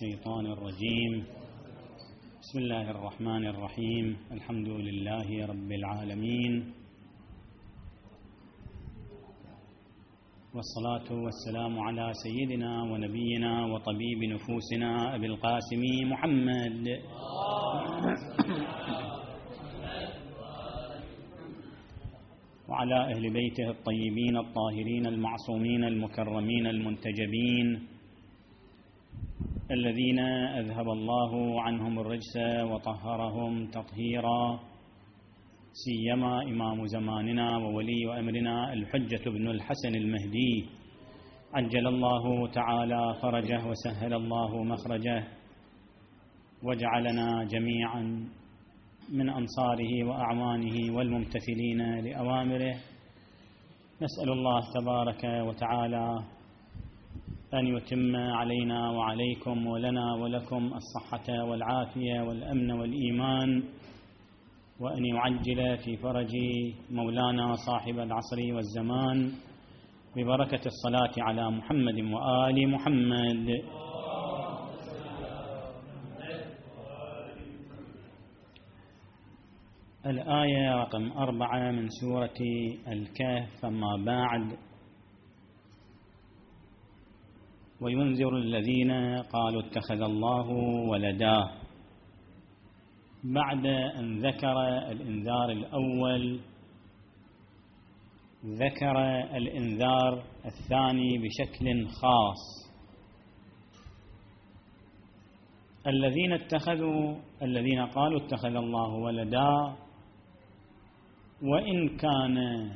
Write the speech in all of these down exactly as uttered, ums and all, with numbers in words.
الشيطان الرجيم. بسم الله الرحمن الرحيم. الحمد لله رب العالمين، والصلاة والسلام على سيدنا ونبينا وطبيب نفوسنا أبي القاسم محمد وعلى أهل بيته الطيبين الطاهرين المعصومين المكرمين المنتجبين الذين أذهب الله عنهم الرجس وطهرهم تطهيرا، سيما إمام زماننا وولي أمرنا الحجة بن الحسن المهدي عجل الله تعالى فرجه وسهل الله مخرجه، وجعلنا جميعا من أنصاره وأعوانه والممتثلين لأوامره. نسأل الله تبارك وتعالى أن يتم علينا وعليكم ولنا ولكم الصحة والعافية والأمن والإيمان، وأن يعجل في فرج مولانا صاحب العصر والزمان ببركة الصلاة على محمد وآل محمد. الآية رقم أربعة من سورة الكهف. أما بعد، وينذر الذين قالوا اتخذ الله ولدا. بعد أن ذكر الإنذار الأول ذكر الإنذار الثاني بشكل خاص. الذين اتخذوا الذين قالوا اتخذ الله ولدا، وإن كان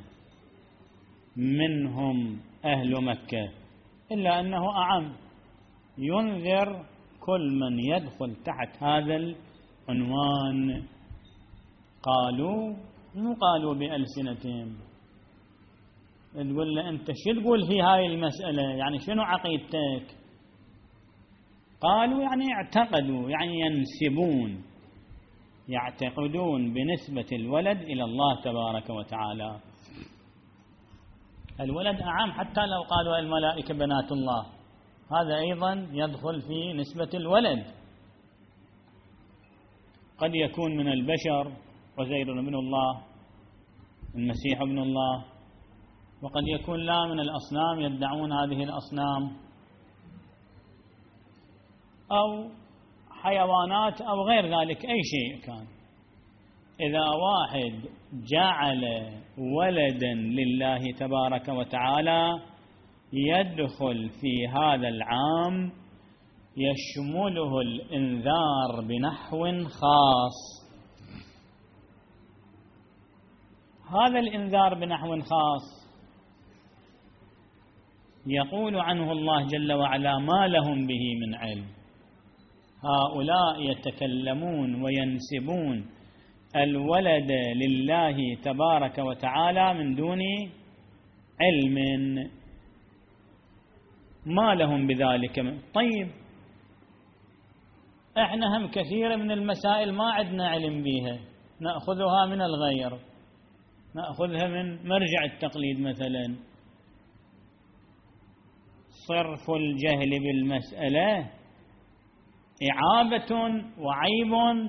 منهم أهل مكة إلا أنه أعم، ينذر كل من يدخل تحت هذا العنوان. قالوا مو قالوا بألسنتهم، تقول له أنت شو تقول في هاي المسألة، يعني شنو عقيدتك؟ قالوا يعني اعتقدوا، يعني ينسبون، يعتقدون بنسبة الولد إلى الله تبارك وتعالى. الولد أعم، حتى لو قالوا الملائكة بنات الله، هذا أيضا يدخل في نسبة الولد. قد يكون من البشر عزير ابن الله، المسيح ابن الله، وقد يكون لا من الأصنام، يدعون هذه الأصنام، أو حيوانات أو غير ذلك، أي شيء كان. إذا واحد جعل ولدا لله تبارك وتعالى يدخل في هذا العام، يشمله الإنذار بنحو خاص. هذا الإنذار بنحو خاص يقول عنه الله جل وعلا ما لهم به من علم. هؤلاء يتكلمون وينسبون الولد لله تبارك وتعالى من دون علم، ما لهم بذلك من. طيب، احنا هم كثير من المسائل ما عندنا علم بها، نأخذها من الغير، نأخذها من مرجع التقليد. مثلا صرف الجهل بالمسألة إعابة وعيب.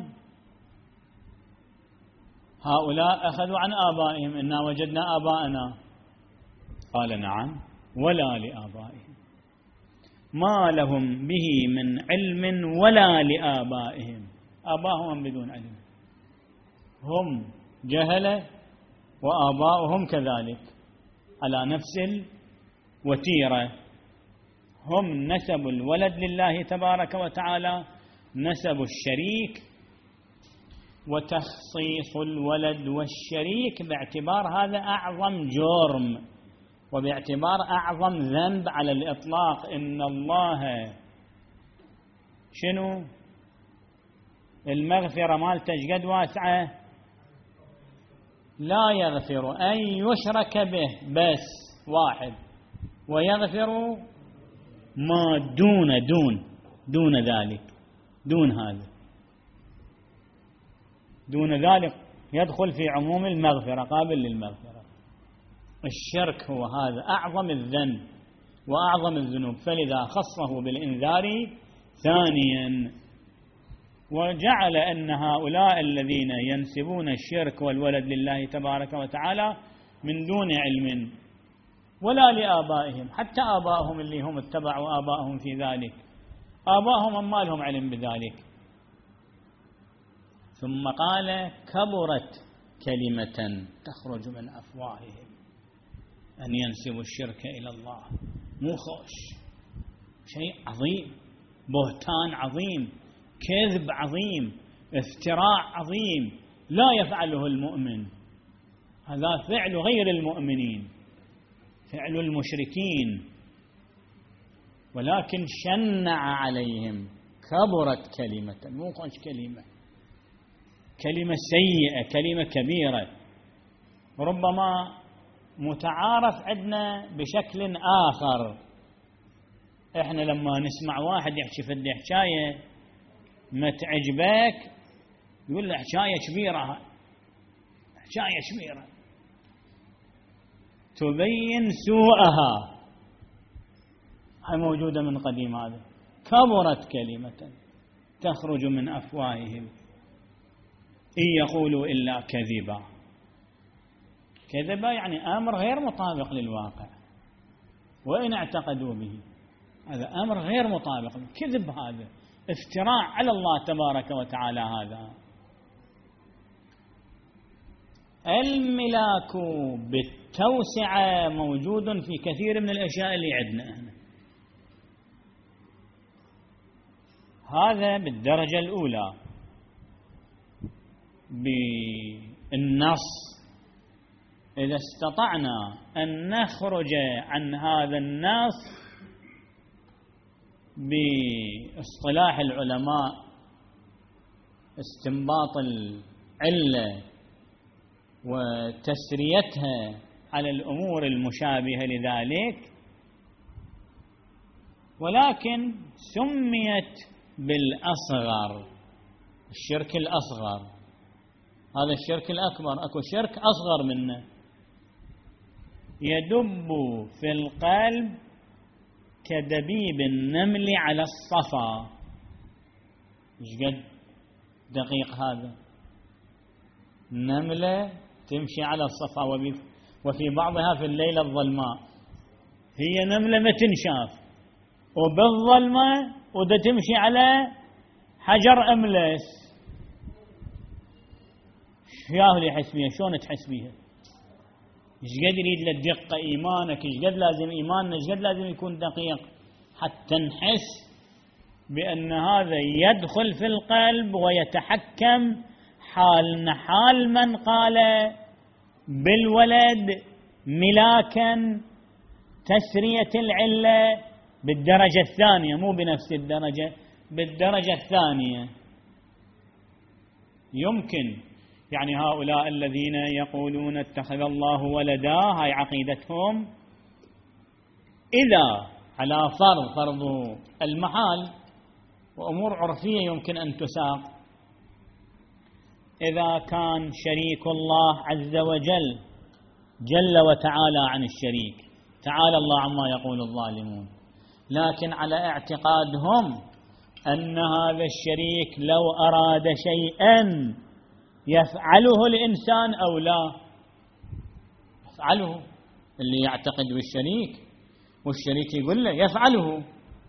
هؤلاء أخذوا عن آبائهم، إنا وجدنا آباءنا. قال نعم، ولا لآبائهم، ما لهم به من علم ولا لآبائهم. آباؤهم بدون علم، هم جهلة وآباؤهم كذلك على نفس الوتيرة. هم نسبوا الولد لله تبارك وتعالى، نسبوا الشريك، وتخصيص الولد والشريك باعتبار هذا أعظم جرم، وباعتبار أعظم ذنب على الإطلاق. إن الله شنو المغفرة مالته قد واسعة، لا يغفر أن يشرك به بس واحد، ويغفر ما دون دون دون ذلك، دون هذا، دون ذلك يدخل في عموم المغفرة، قابل للمغفرة. الشرك هو هذا أعظم الذنب وأعظم الذنوب، فلذا خصه بالإنذار ثانيا وجعل أن هؤلاء الذين ينسبون الشرك والولد لله تبارك وتعالى من دون علم ولا لآبائهم، حتى آبائهم اللي هم اتبعوا آبائهم في ذلك، آبائهم ما لهم علم بذلك. ثم قال كبرت كلمة تخرج من أفواههم أن ينسبوا الشرك إلى الله. مو خوش، شيء عظيم، بهتان عظيم، كذب عظيم، افتراء عظيم لا يفعله المؤمن، هذا فعل غير المؤمنين، فعل المشركين، ولكن شنع عليهم. كبرت كلمة، مو خوش كلمة، كلمة سيئة، كلمة كبيرة، ربما متعارف عندنا بشكل آخر. احنا لما نسمع واحد يحكي في حكاية ما تعجبك يقول له حكاية كبيرة، حكاية كبيرة تبين سوءها، هاي موجودة من قديم. هذا كبرت كلمة تخرج من أفواههم إن يقولوا إلا كذبا. كذبا يعني أمر غير مطابق للواقع، وإن اعتقدوا به هذا أمر غير مطابق، كذب، هذا افتراء على الله تبارك وتعالى. هذا الملاك بالتوسعة موجود في كثير من الأشياء اللي عندنا هنا. هذا بالدرجة الأولى بالنص. إذا استطعنا أن نخرج عن هذا النص باصطلاح العلماء استنباط العلة وتسريتها على الأمور المشابهة لذلك، ولكن سميت بالأصغر، الشرك الأصغر. هذا الشرك الأكبر، أكو شرك أصغر منه يدب في القلب كدبيب النمل على الصفا. ايش قد دقيق هذا؟ نملة تمشي على الصفا وفي بعضها في الليلة الظلماء، هي نملة ما تنشاف وبالظلمة ودا تمشي على حجر أملس. شياه اللي يحس بيها، شلون تحس بيها؟ ايش قد يريد للدقة إيمانك، ايش قد لازم إيماننا، ايش قد لازم يكون دقيق حتى نحس بأن هذا يدخل في القلب ويتحكم حالنا، حال من قال بالولد ملاكا تسرية العلة بالدرجة الثانية، مو بنفس الدرجة، بالدرجة الثانية. يمكن يعني هؤلاء الذين يقولون اتخذ الله ولدا، هاي عقيدتهم، إذا على فرض فرض المحال وأمور عرفية يمكن أن تساق، إذا كان شريك الله عز وجل جل وتعالى عن الشريك، تعالى الله عما يقول الظالمون، لكن على اعتقادهم أن هذا الشريك لو أراد شيئا يفعله الإنسان أو لا يفعله. اللي يعتقد بالشريك والشريك يقول له يفعله.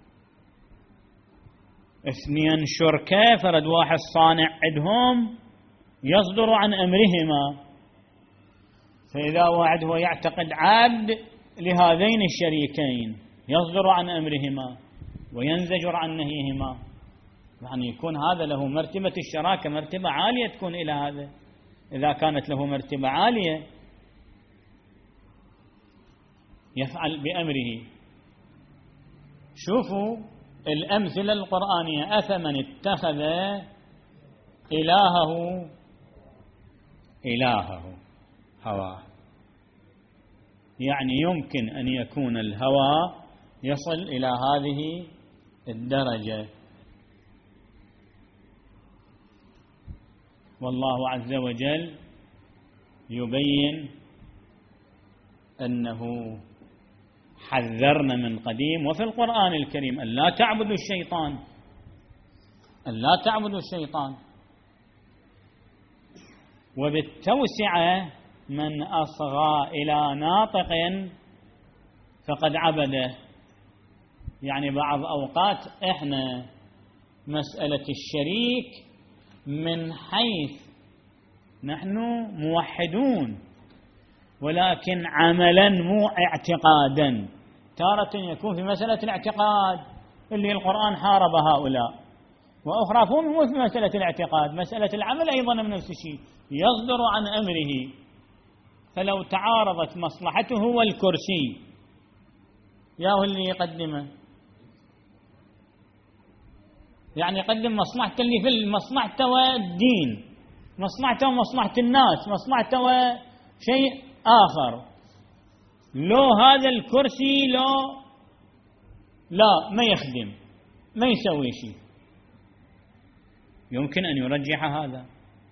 اثنين شركاء، فرد واحد صانع عندهم يصدر عن أمرهما، فإذا واحد هو يعتقد عبد لهذين الشريكين يصدر عن أمرهما وينزجر عن نهيهما، يعني يكون هذا له مرتبة الشراكة، مرتبة عالية تكون إلى هذا. إذا كانت له مرتبة عالية يفعل بأمره. شوفوا الأمثلة القرآنية، أفمن اتخذ إلهه إلهه هواه، يعني يمكن أن يكون الهوى يصل إلى هذه الدرجة. والله عز وجل يبين أنه حذرنا من قديم وفي القرآن الكريم أن لا تعبدوا الشيطان أن لا تعبدوا الشيطان. وبالتوسعة من أصغى إلى ناطق فقد عبده. يعني بعض أوقات إحنا مسألة الشريك من حيث نحن موحدون، ولكن عملا مو اعتقادا. تارة يكون في مسألة الاعتقاد اللي القرآن حارب هؤلاء، وأخرى مو في مسألة الاعتقاد، مسألة العمل أيضا من نفس الشيء، يصدر عن أمره. فلو تعارضت مصلحته والكرسي ياهو اللي يقدمه، يعني يقدم مصلحته اللي في مصلحته والدين، مصلحته ومصلحة الناس، مصلحته وشيء آخر. لو هذا الكرسي لو لا ما يخدم ما يسوي شيء، يمكن أن يرجح هذا.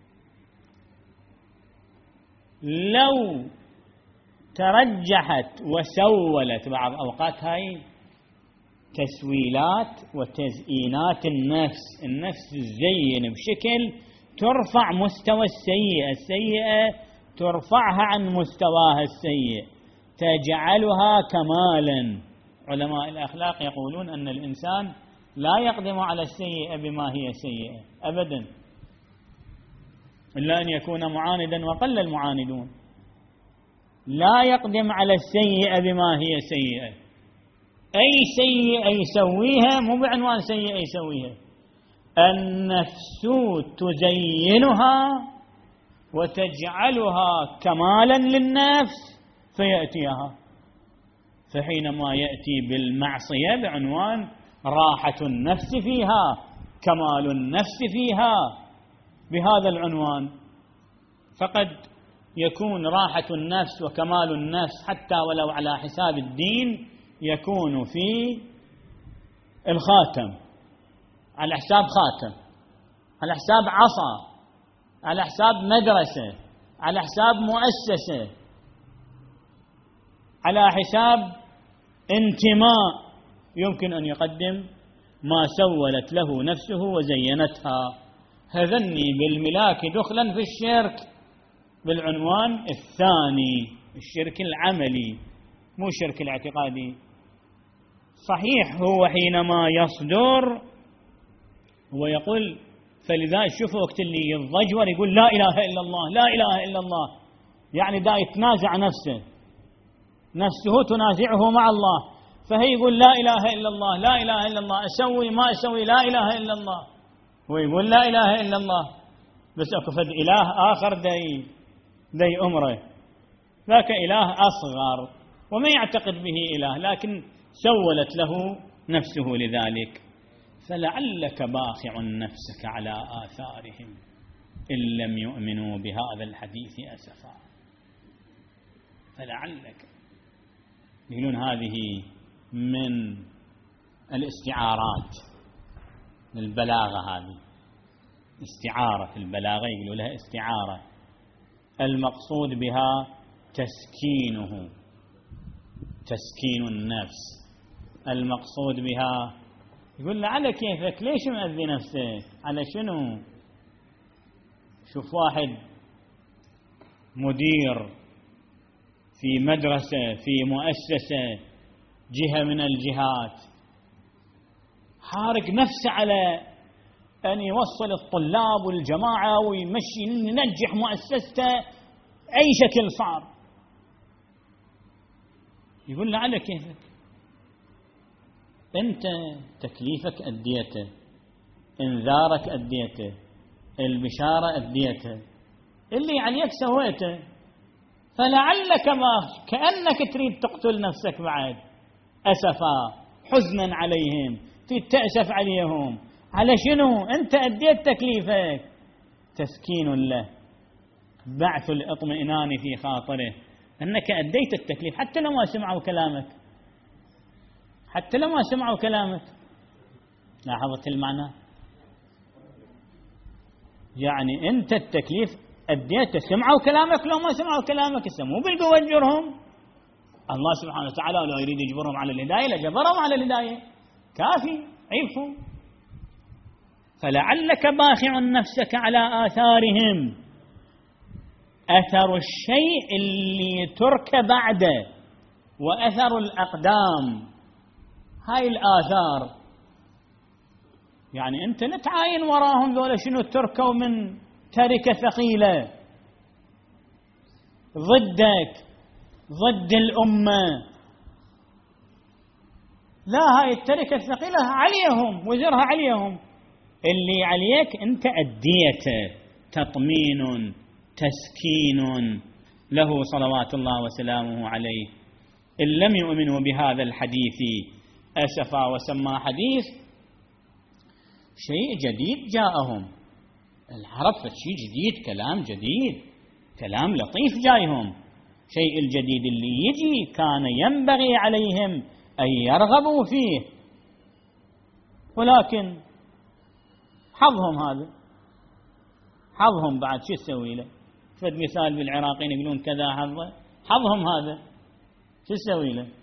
لو ترجحت وسولت بعض أوقات هاي تسويلات وتزيينات النفس، النفس تزين بشكل ترفع مستوى السيئة، السيئة ترفعها عن مستواها السيء، تجعلها كمالا. علماء الأخلاق يقولون أن الإنسان لا يقدم على السيئة بما هي سيئة أبدا، إلا أن يكون معاندا، وقل المعاندون. لا يقدم على السيئة بما هي سيئة، أي سيئة يسويها مو بعنوان سيئة يسويها، النفس تزينها وتجعلها كمالا للنفس فيأتيها. فحينما يأتي بالمعصية بعنوان راحة النفس فيها، كمال النفس فيها، بهذا العنوان، فقد يكون راحة النفس وكمال النفس حتى ولو على حساب الدين يكون في الخاتم، على حساب خاتم، على حساب عصا، على حساب مدرسة، على حساب مؤسسة، على حساب انتماء، يمكن أن يقدم ما سولت له نفسه وزينتها. هذني بالملاك دخلا في الشرك بالعنوان الثاني، الشرك العملي مو الشرك الاعتقادي. صحيح هو حينما يصدر هو يقول، فلذا شوفوا وقت اللي يضجور يقول لا إله إلا الله لا إله إلا الله، يعني دا يتنازع نفسه، نفسه تنازعه مع الله، فهي يقول لا إله إلا الله لا إله إلا الله، أسوي ما أسوي لا إله إلا الله، ويقول لا إله إلا الله، بس أكفد إله آخر دي دي أمره، ذاك إله أصغر وما يعتقد به إله، لكن سولت له نفسه لذلك. فلعلك باخع نفسك على آثارهم إن لم يؤمنوا بهذا الحديث أسفا. فلعلك، يقولون هذه من الاستعارات، البلاغة، هذه استعارة في البلاغة يقولوا لها استعارة، المقصود بها تسكينه، تسكين النفس، المقصود بها يقول له على كيفك، ليش مأذي نفسك، على شنو؟ شوف واحد مدير في مدرسة في مؤسسة جهة من الجهات حارق نفسه على أن يوصل الطلاب والجماعة ويمشي ينجح مؤسسته أي شكل صعب، يقول له على كيفك، أنت تكليفك أديته، إنذارك أديته، البشارة أديته، اللي عليك سويته، فلعلك ما كأنك تريد تقتل نفسك بعد أسفا حزنا عليهم، تريد تأسف عليهم، على شنو؟ أنت أديت تكليفك، تسكين له، بعث الاطمئنان في خاطره أنك أديت التكليف، حتى لو ما سمعوا كلامك، حتى لو ما سمعوا كلامك. لاحظت المعنى؟ يعني أنت التكليف أديته، سمعوا كلامك لو ما سمعوا كلامك، مو بالقوة تجرهم، الله سبحانه وتعالى لو يريد يجبرهم على الهداية لجبرهم على الهداية، كافي عيفهم. فلعلك باخع نفسك على آثارهم. أثر الشيء اللي ترك بعده وأثر الأقدام، هاي الآثار. يعني أنت لا تعاين وراهم ذولا شنو تركوا من تركة ثقيلة ضدك ضد الأمة، لا، هاي التركة الثقيلة عليهم، وزرها عليهم. اللي عليك أنت أديته تطمين تسكين له صلوات الله وسلامه عليه. إن لم يؤمنوا بهذا الحديث أسفا وسمى حديث، شيء جديد جاءهم. العرب شيء جديد، كلام جديد، كلام لطيف جايهم. شيء الجديد اللي يجي كان ينبغي عليهم أن يرغبوا فيه، ولكن حظهم هذا، حظهم بعد شو تسوي له؟ فد مثال بالعراقيين يقولون كذا حظه، حظهم هذا، شو تسوي له؟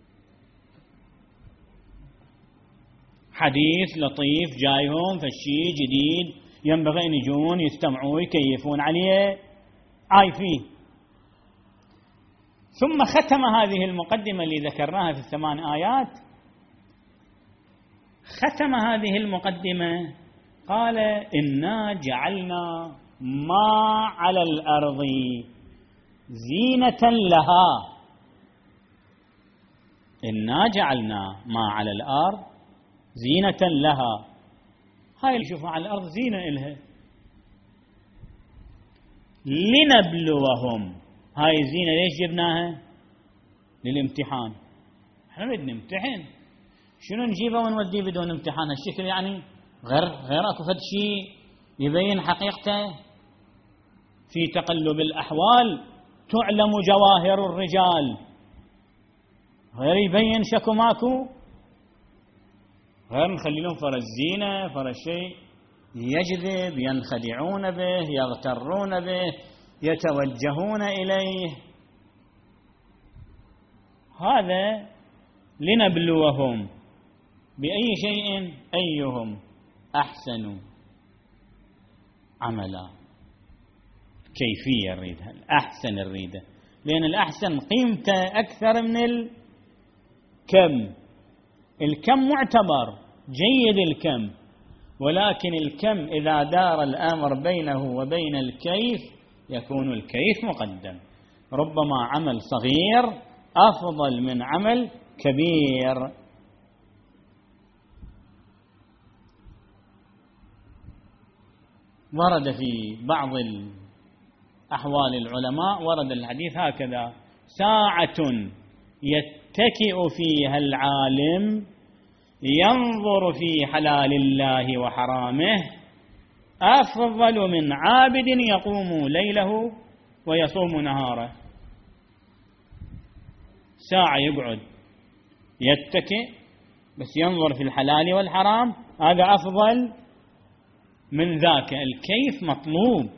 حديث لطيف جايهم، فالشيء جديد ينبغي أن يجون يستمعوا يكيفون عليه، عاي فيه. ثم ختم هذه المقدمة اللي ذكرناها في الثمان آيات، ختم هذه المقدمة قال: إنا جعلنا ما على الأرض زينة لها. إنا جعلنا ما على الأرض زينة لها. هاي اللي شوفوا على الأرض زينة إلها، لنبلوهم. هاي الزينة ليش جبناها؟ للامتحان. احنا نريد نمتحن، شنو نجيبه ونوديه بدون امتحان؟ هالشكل يعني غير غير اكو فد شيء يبين حقيقته. في تقلب الأحوال تعلم جواهر الرجال، غير يبين شكو ماكو، غير نخلي لهم فرز زينة فرز شيء يجذب، ينخدعون به، يغترون به، يتوجهون إليه. هذا لنبلوهم بأي شيء أيهم أحسن عملا. كيفية نريدها، الأحسن نريده، لأن الأحسن قيمته أكثر من الكم. الكم معتبر جيد الكم، ولكن الكم إذا دار الأمر بينه وبين الكيف يكون الكيف مقدم. ربما عمل صغير أفضل من عمل كبير. ورد في بعض أحوال العلماء ورد الحديث هكذا: ساعة يتكئ فيها العالم ينظر في حلال الله وحرامه أفضل من عابد يقوم ليله ويصوم نهاره. ساعة يقعد يتكئ بس ينظر في الحلال والحرام، هذا أفضل من ذاك. الكيف مطلوب.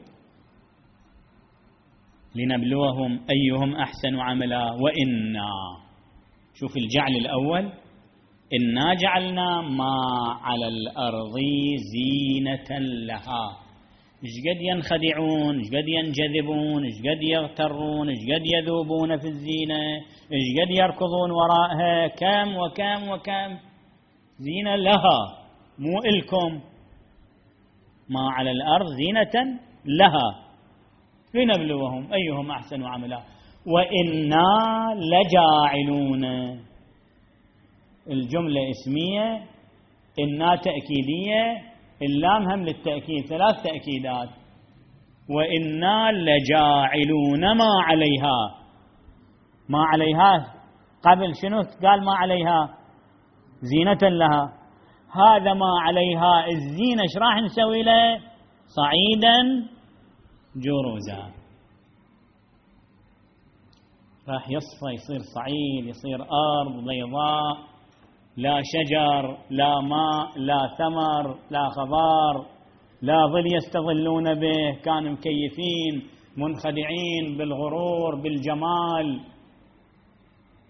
لنبلوهم أيهم أحسن عملا وإنا، شوف الجعل الأول، إنا جعلنا ما على الأرض زينة لها. إيش قد ينخدعون، إيش قد ينجذبون، إيش قد يغترون، إيش قد يذوبون في الزينة، إيش قد يركضون وراءها، كم وكم وكم. زينة لها، مو إلكم. ما على الأرض زينة لها لنبلوهم أيهم أحسن عملا وإنا لجاعلون. الجملة اسمية، إنا تأكيدية، اللام هم للتأكيد، ثلاث تأكيدات. وإنا لجاعلون ما عليها. ما عليها قبل شنو قال؟ ما عليها زينة لها. هذا ما عليها الزينة ايش راح نسوي له؟ صعيدا جرزا، راح يصفى يصير صعيد، يصير أرض بيضاء، لا شجر لا ماء لا ثمر لا خضار لا ظل يستظلون به، كانوا مكيفين منخدعين بالغرور بالجمال،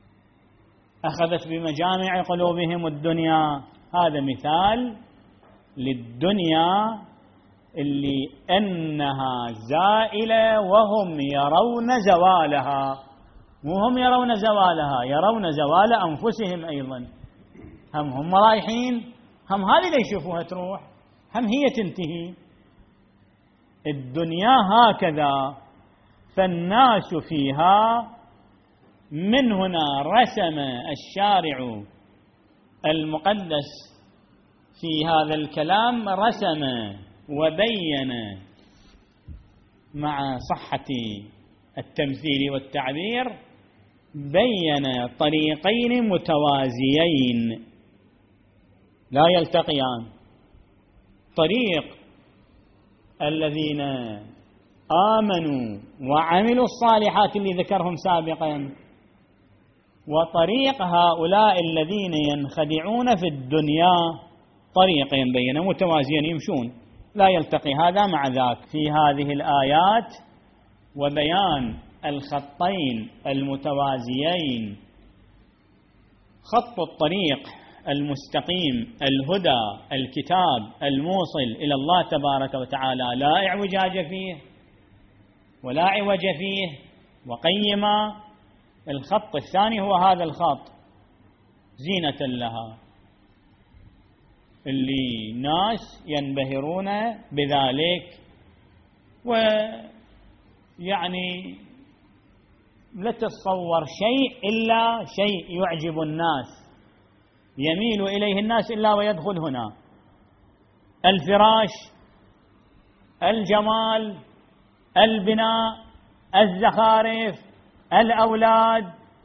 أخذت بمجامع قلوبهم الدنيا. هذا مثال للدنيا اللي أنها زائلة وهم يرون زوالها. مو هم يرون زوالها، يرون زوال أنفسهم أيضا. هم هم رايحين، هم هذه اللي يشوفوها تروح، هم هي تنتهي. الدنيا هكذا، فالناس فيها. من هنا رسم الشارع المقدس في هذا الكلام، رسم وبين مع صحة التمثيل والتعبير، بين طريقين متوازيين لا يلتقيان. طريق الذين آمنوا وعملوا الصالحات اللي ذكرهم سابقا، وطريق هؤلاء الذين ينخدعون في الدنيا، طريقين بينهم متوازيين يمشون، لا يلتقي هذا مع ذاك في هذه الآيات. وبيان الخطين المتوازيين، خط الطريق المستقيم الهدى الكتاب الموصل إلى الله تبارك وتعالى لا اعوجاج فيه ولا عوج فيه، وقيما. الخط الثاني هو هذا الخط زينة لها، اللي ناس ينبهرون بذلك، ويعني لا تتصور شيء إلا شيء يعجب الناس، يميل إليه الناس إلا ويدخل هنا. الفراش، الجمال، البناء، الزخارف، الأولاد،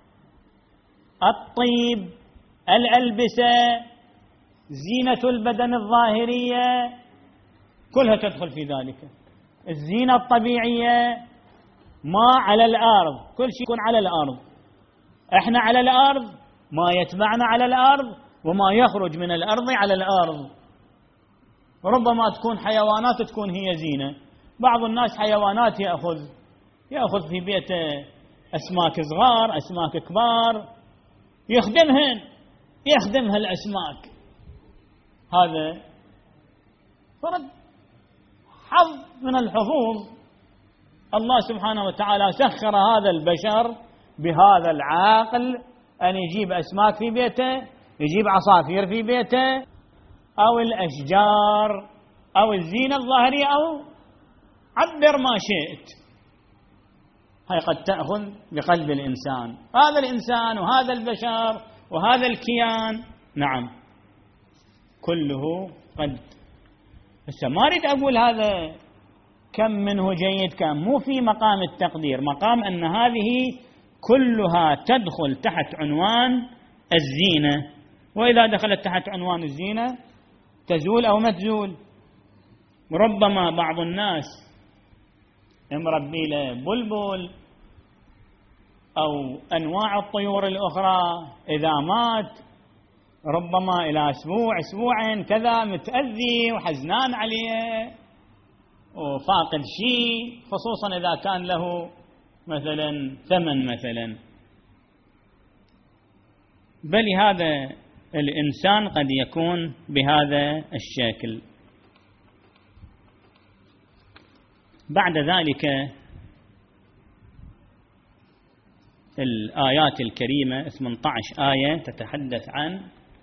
الطيب، الألبسة، زينة البدن الظاهرية، كلها تدخل في ذلك. الزينة الطبيعية ما على الأرض، كل شيء يكون على الأرض. احنا على الأرض، ما يتبعنا على الأرض، وما يخرج من الأرض على الأرض. ربما تكون حيوانات تكون هي زينة. بعض الناس حيوانات يأخذ يأخذ في بيته أسماك صغار، أسماك كبار، يخدمهن يخدمها الأسماك. هذا فرد حظ من الحظوظ. الله سبحانه وتعالى سخر هذا البشر بهذا العاقل أن يجيب أسماك في بيته، يجيب عصافير في بيته، أو الأشجار، أو الزينة الظاهرية، أو عبر ما شئت. هاي قد تأخذ بقلب الإنسان، هذا الإنسان وهذا البشر وهذا الكيان، نعم كله قد. بس ما أريد أقول هذا كم منه جيد كم، مو في مقام التقدير، مقام أن هذه كلها تدخل تحت عنوان الزينة. وإذا دخلت تحت عنوان الزينة تزول أو ما تزول. ربما بعض الناس مربي له بلبل أو أنواع الطيور الأخرى، إذا مات ربما إلى أسبوع أسبوعين كذا متأذي وحزنان عليه وفاقد شيء، خصوصا إذا كان له مثلا ثمن مثلا. بل هذا الإنسان قد يكون بهذا الشكل. بعد ذلك الآيات الكريمة ثمانية عشر آية تتحدث عن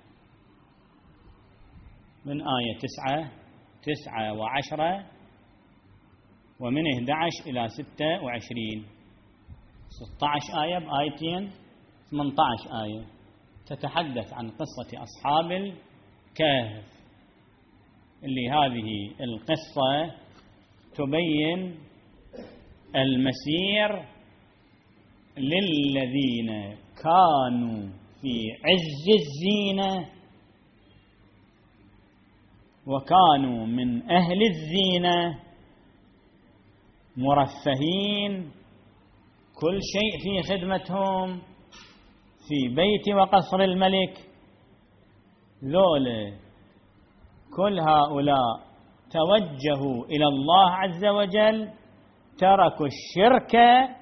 من آية تسعة تسعة وعشرة، ومن أحد عشر إلى ستة وعشرين، ستة عشر آية بآيتين، ثمانية عشر آية تتحدث عن قصة أصحاب الكهف، اللي هذه القصة تبين المسير للذين كانوا في عز الزينة وكانوا من أهل الزينة مرفهين، كل شيء في خدمتهم، في بيت وقصر الملك. ذولا كل هؤلاء توجهوا إلى الله عز وجل، تركوا الشرك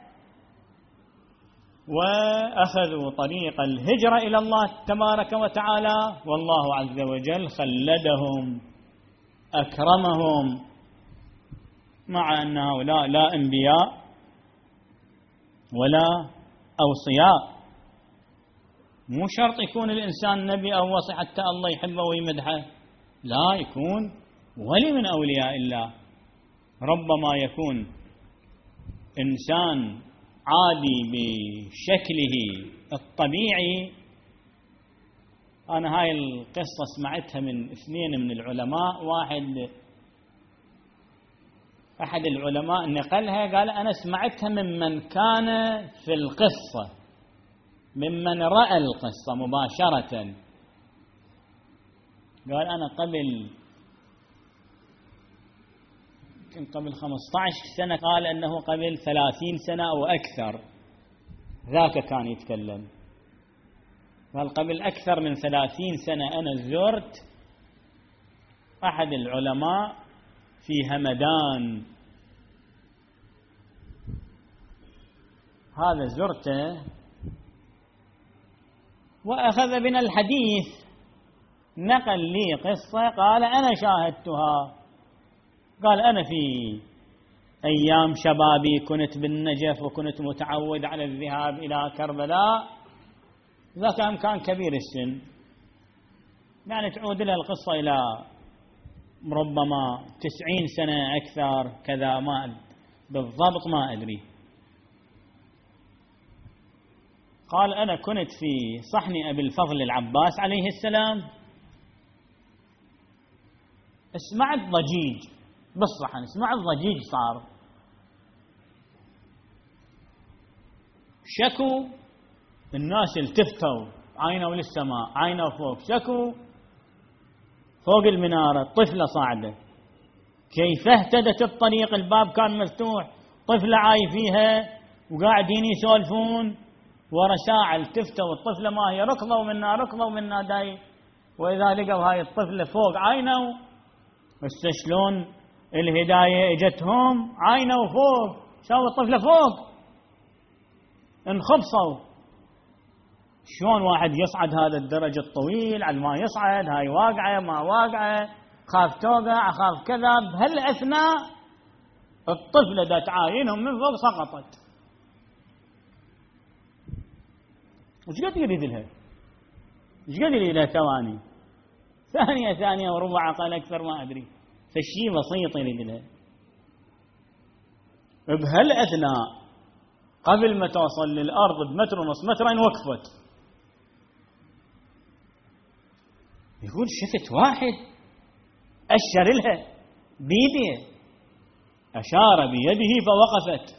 وأخذوا طريق الهجرة إلى الله تبارك وتعالى، والله عز وجل خلدهم أكرمهم، مع أن هؤلاء لا أنبياء ولا أوصياء. مو شرط يكون الإنسان نبي أو وصي حتى الله يحبه ويمدحه، لا، يكون ولي من أولياء الله. ربما يكون إنسان عادي بشكله الطبيعي. أنا هاي القصة سمعتها من اثنين من العلماء، واحد أحد العلماء نقلها، قال أنا سمعتها ممن كان في القصة، ممن رأى القصة مباشرة. قال أنا قبل يمكن قبل خمسة عشر سنة، قال أنه قبل ثلاثين سنة أو أكثر، ذاك كان يتكلم. قال قبل أكثر من ثلاثين سنة أنا زرت أحد العلماء في همدان، هذا زرته وأخذ بنا الحديث، نقل لي قصة، قال أنا شاهدتها. قال أنا في أيام شبابي كنت بالنجف وكنت متعود على الذهاب إلى كربلاء، ذاك كان كبير السن، يعني تعود له القصة إلى ربما تسعين سنة أكثر كذا، ما بالضبط ما أدري. قال أنا كنت في صحن أبي الفضل العباس عليه السلام، سمعت ضجيج بالصحن، سمعت ضجيج صار، شكوا الناس، التفتوا عينوا للسماء، عينوا فوق، شكوا فوق المنارة طفلة صاعدة، كيف اهتدت الطريق، الباب كان مفتوح، طفلة عاي فيها وقاعدين يسولفون، ورا ساعة التفتوا والطفلة ما هي، ركضوا منا ركضوا منا داي، وإذا لقوا هاي الطفلة فوق عينوا، بس شلون الهداية اجتهم، عينوا فوق، شافوا الطفلة فوق، انخبصوا. شلون واحد يصعد هذا الدرج الطويل على ما يصعد، هاي واقعة ما واقعة، خاف توقع خاف كذا، بهالأثناء الطفلة دا تعاينهم من فوق سقطت. وش قد يريد لها؟ وش قد يريد لها؟ ثواني ثانية ثانية وربع أقل أكثر ما أدري، فالشيء بسيط يريد لها. بهالأثناء قبل ما توصل للأرض بمتر ونص مترين وقفت. يقول شفت واحد أشر لها بيده، أشار بيده فوقفت.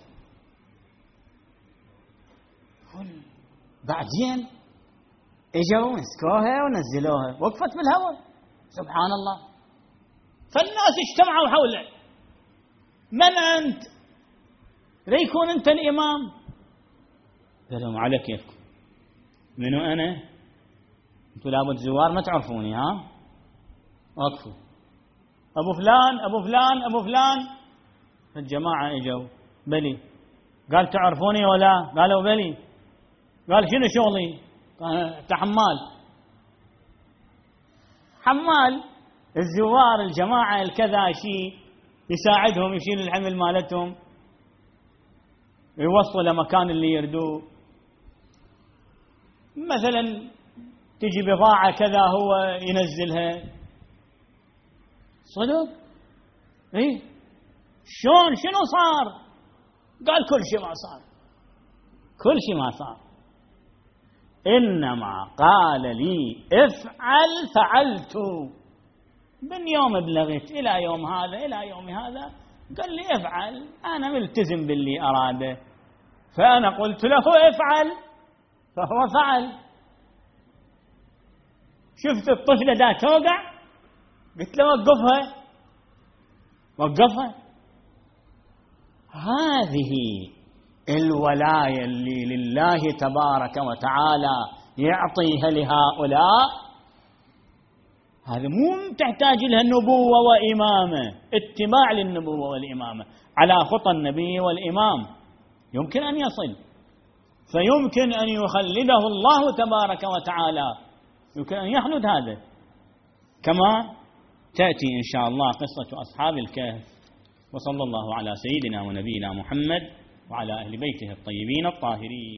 بعدين اجوا مسكوها ونزلوها، وقفت بالهواء، سبحان الله. فالناس اجتمعوا حوله، من أنت؟ ليكون أنت الإمام؟ قال لهم على كيفكم، منو أنا؟ أنتوا لابد زوار ما تعرفوني، ها؟ وقفوا، أبو فلان أبو فلان أبو فلان. الجماعة اجوا، بلي. قال تعرفوني ولا؟ قالوا بلي. قال شنو شغلي؟ قال حمال. حمال الزوار الجماعة الكذا شيء يساعدهم، يشيل الحمل مالتهم، يوصلوا لمكان اللي يردوه. مثلا تجي بضاعة كذا هو ينزلها. صدق؟ ايه شلون؟ شنو صار؟ قال كل شيء ما صار، كل شيء ما صار، إنما قال لي افعل فعلت، من يوم بلغت إلى يوم هذا إلى يوم هذا قال لي افعل، أنا ملتزم باللي أراده، فأنا قلت له افعل فهو فعل. شفت الطفلة دا توقع، قلت له وقفها، وقفها. هذه الولاية اللي لله تبارك وتعالى يعطيها لهؤلاء، هذا مو تحتاج لها نبوة وإمامة، اتباع للنبوة والإمامة على خطى النبي والإمام يمكن أن يصل، فيمكن أن يخلده الله تبارك وتعالى، يمكن أن يحدث هذا. كما تأتي إن شاء الله قصة أصحاب الكهف. وصلى الله على سيدنا ونبينا محمد وعلى أهل بيته الطيبين الطاهرين.